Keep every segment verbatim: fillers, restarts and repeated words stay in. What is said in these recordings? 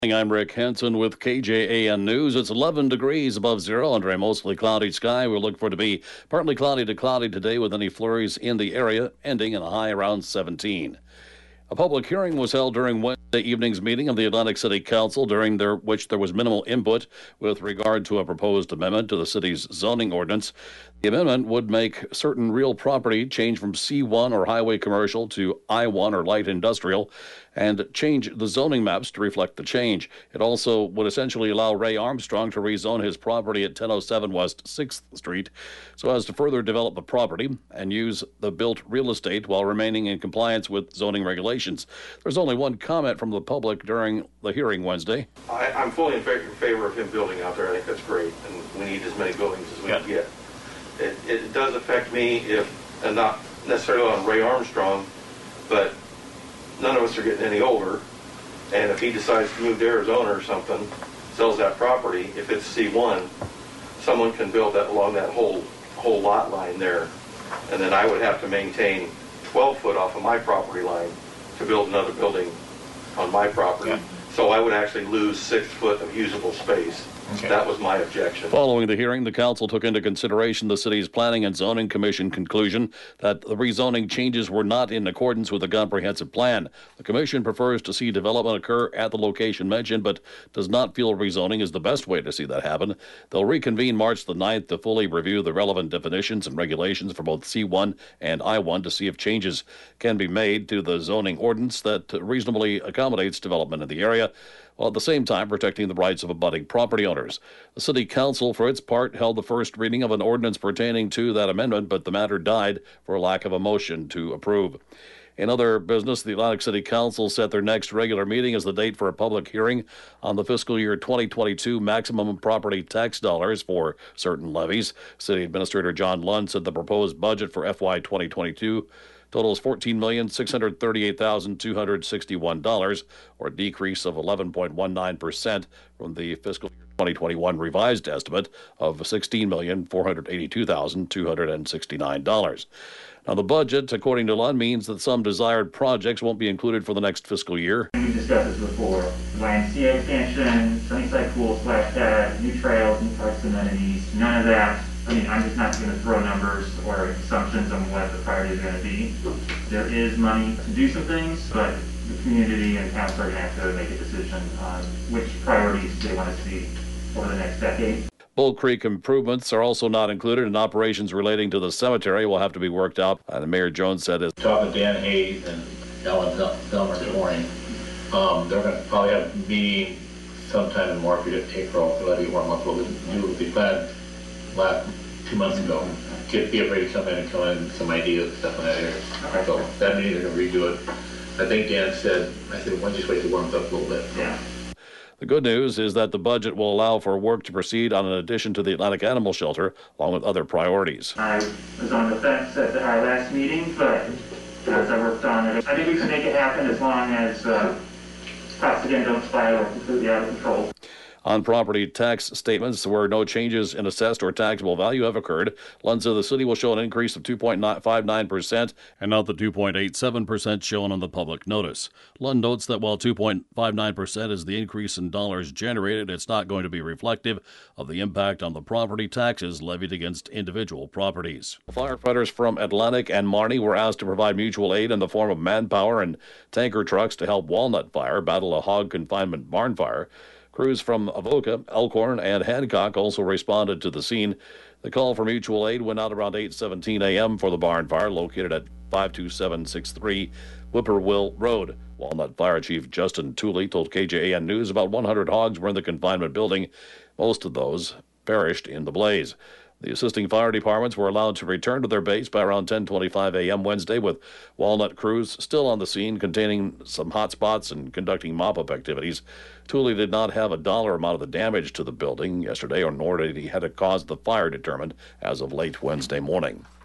I'm Rick Hansen with K J A N News. It's eleven degrees above zero under a mostly cloudy sky. We'll look for it to be partly cloudy to cloudy today with any flurries in the area, ending in a high around seventeen. A public hearing was held during Wednesday evening's meeting of the Atlantic City Council, during their, which there was minimal input with regard to a proposed amendment to the city's zoning ordinance. The amendment would make certain real property change from C one or highway commercial to I one or light industrial and change the zoning maps to reflect the change. It also would essentially allow Ray Armstrong to rezone his property at ten oh seven West sixth Street so as to further develop the property and use the built real estate while remaining in compliance with zoning regulations. There's only one comment from the public during the hearing Wednesday. I, I'm fully in favor of him building out there. I think that's great, and we need as many buildings as we yeah. can get. It, it does affect me, if, and not necessarily on Ray Armstrong, but none of us are getting any older, and if he decides to move to Arizona or something, sells that property, if it's C one, someone can build that along that whole whole lot line there, and then I would have to maintain twelve foot off of my property line to build another building on my property. Yeah. So I would actually lose six foot of usable space. Okay. That was my objection. Following the hearing, the council took into consideration the city's Planning and Zoning Commission conclusion that the rezoning changes were not in accordance with the comprehensive plan. The commission prefers to see development occur at the location mentioned, but does not feel rezoning is the best way to see that happen. They'll reconvene March the ninth to fully review the relevant definitions and regulations for both C one and I one to see if changes can be made to the zoning ordinance that reasonably accommodates development in the area, while at the same time protecting the rights of abutting property owners. The City Council, for its part, held the first reading of an ordinance pertaining to that amendment, but the matter died for lack of a motion to approve. In other business, the Atlantic City Council set their next regular meeting as the date for a public hearing on the fiscal year twenty twenty-two maximum property tax dollars for certain levies. City Administrator John Lund said the proposed budget for F Y twenty twenty-two totals fourteen million six hundred thirty-eight thousand two hundred sixty-one dollars, or a decrease of eleven point one nine percent from the fiscal year twenty twenty-one revised estimate of sixteen million four hundred eighty-two thousand two hundred sixty-nine dollars. Now, the budget, according to Lund, means that some desired projects won't be included for the next fiscal year. We discussed this before. Y M C A expansion, Sunnyside Pool, splash pad, new trails, new parks and amenities, none of that. I mean, I'm just not going to throw numbers or assumptions on what the priority is going to be. There is money to do some things, but the community and council are going to have to make a decision on which priorities they want to see over the next decade. Bull Creek improvements are also not included, and operations relating to the cemetery will have to be worked out. Uh, Mayor Jones said as talking to Dan Hayes and Ellen Delmer this morning, um, they're going to probably have a meeting sometime in March, April, to let you warm up what we do what we planned last two months ago. Get get ready to come in and come in with some ideas and stuff in that area. Okay. So that meeting they're going to redo it. I think Dan said, I said, why don't you just wait to warm it up a little bit? Yeah. The good news is that the budget will allow for work to proceed on an addition to the Atlantic Animal Shelter, along with other priorities. I was on the fence at our last meeting, but as I worked on it, I think we can make it happen as long as uh, costs again don't spiral completely out of control. On property tax statements where no changes in assessed or taxable value have occurred, Lund said the city will show an increase of two point five nine percent and not the two point eight seven percent shown on the public notice. Lund notes that while two point five nine percent is the increase in dollars generated, it's not going to be reflective of the impact on the property taxes levied against individual properties. Firefighters from Atlantic and Marnie were asked to provide mutual aid in the form of manpower and tanker trucks to help Walnut Fire battle a hog confinement barn fire. Crews from Avoca, Elkhorn, and Hancock also responded to the scene. The call for mutual aid went out around eight seventeen a.m. for the barn fire located at five two seven six three Whippoorwill Road. Walnut Fire Chief Justin Tooley told K J A N News about one hundred hogs were in the confinement building. Most of those perished in the blaze. The assisting fire departments were allowed to return to their base by around ten twenty-five a.m. Wednesday, with Walnut crews still on the scene, containing some hot spots and conducting mop-up activities. Tooley did not have a dollar amount of the damage to the building yesterday, or nor did he had it caused the fire determined as of late Wednesday morning.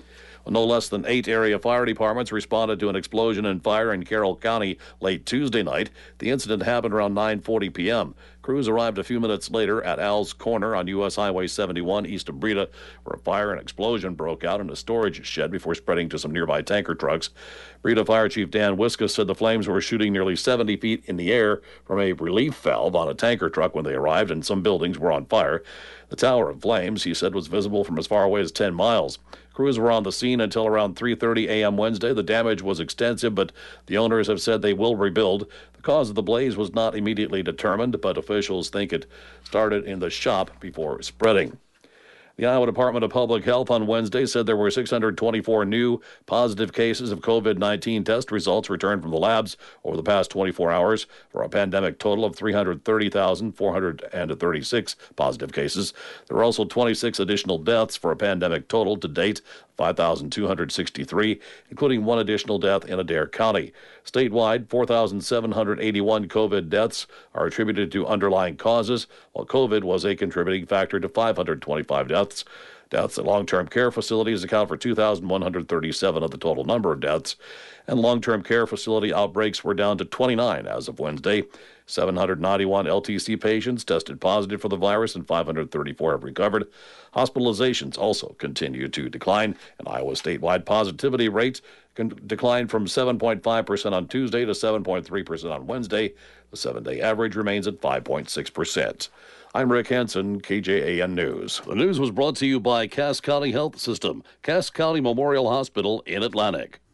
No less than eight area fire departments responded to an explosion and fire in Carroll County late Tuesday night. The incident happened around nine forty p.m. Crews arrived a few minutes later at Al's Corner on U S Highway seventy-one east of Breda, where a fire and explosion broke out in a storage shed before spreading to some nearby tanker trucks. Breda Fire Chief Dan Wiskus said the flames were shooting nearly seventy feet in the air from a relief valve on a tanker truck when they arrived, and some buildings were on fire. The tower of flames, he said, was visible from as far away as ten miles. Crews were on the scene until around three thirty a.m. Wednesday. The damage was extensive, but the owners have said they will rebuild. The cause of the blaze was not immediately determined, but officials think it started in the shop before spreading. The Iowa Department of Public Health on Wednesday said there were six hundred twenty-four new positive cases of covid nineteen test results returned from the labs over the past twenty-four hours, for a pandemic total of three hundred thirty thousand four hundred thirty-six positive cases. There were also twenty-six additional deaths, for a pandemic total to date five thousand two hundred sixty-three, including one additional death in Adair County. Statewide, four thousand seven hundred eighty-one COVID deaths are attributed to underlying causes, while COVID was a contributing factor to five hundred twenty-five deaths. Deaths at long-term care facilities account for two thousand one hundred thirty-seven of the total number of deaths, and long-term care facility outbreaks were down to twenty-nine as of Wednesday. seven hundred ninety-one L T C patients tested positive for the virus, and five hundred thirty-four have recovered. Hospitalizations also continue to decline, and Iowa's statewide positivity rates declined from seven point five percent on Tuesday to seven point three percent on Wednesday. The seven-day average remains at five point six percent. I'm Rick Hansen, K J A N News. The news was brought to you by Cass County Health System, Cass County Memorial Hospital in Atlantic.